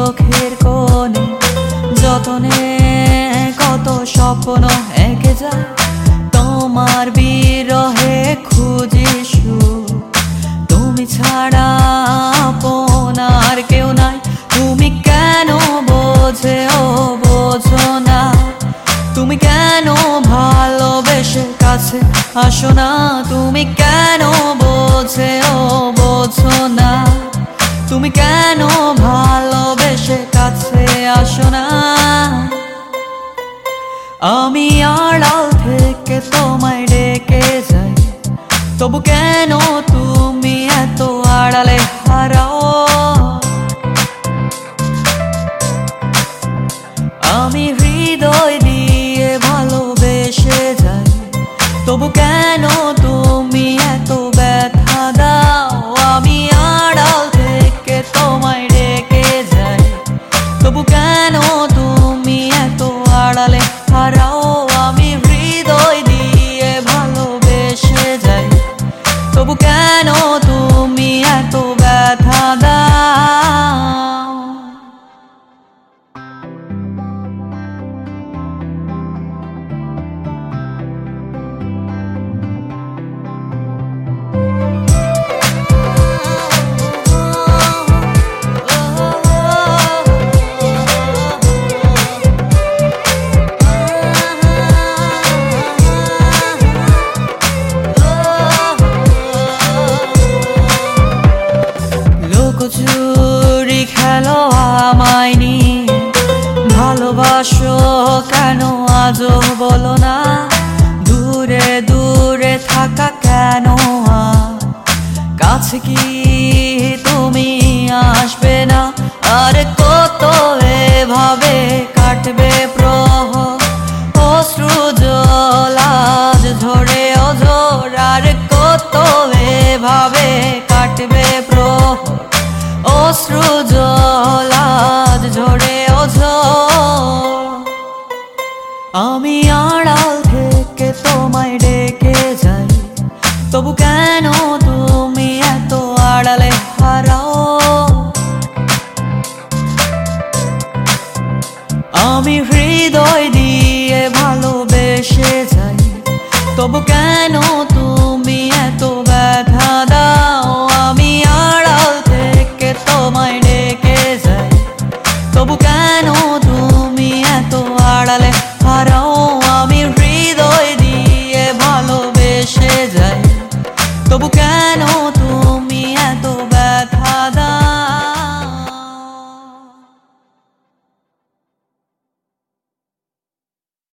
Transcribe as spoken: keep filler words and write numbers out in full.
চোখের কোণে যতনে কত স্বপ্ন এঁকে যায় তোমার বিরহে খুঁজি সুখ তুমি ছাড়া আপন আর কেউ নাই তুমি কেন বোঝে ও বোঝো না তুমি কেন ভালোবেসে কাছে আসো না তুমি কেন বোঝে ও বোঝো না তুমি কেন ভালোবেসে কাছে আসো না আমি আড়াল থেকে তোমায় ডেকে যাই তবু কেন তুমি এত আড়ালে হারাও আমি হৃদয় দিয়ে ভালোবেসে যাই তবু কেন তুমি এত ব্যথা দাও আমি আড়াল থেকে তোমায় ডেকে যাই তবু কেন তুমি এত আড়ালে হারাও আমি হৃদয় দিয়ে ভালোবেসে যাই তবু কেন তুমি এত ব্যথা দাও চুরি খেলো আমায় নিয়ে ভালোবাসো কেন আজও বলো না দূরে দূরে থাকা কেন আর কাছে কি তুমি আসবে না আর কত এভাবে কাটবে প্রহর অশ্রু জল আজ ঝরে অঝোর আর কত এভাবে কাটবে প্রহর অশ্রু জল আজ ঝরে অঝোর আমি আড়াল থেকে তোমায় ডেকে যাই তবু কেন তুমি এত আড়ালে হারাও আমি হৃদয় দিয়ে ভালোবেসে যাই তবু কেন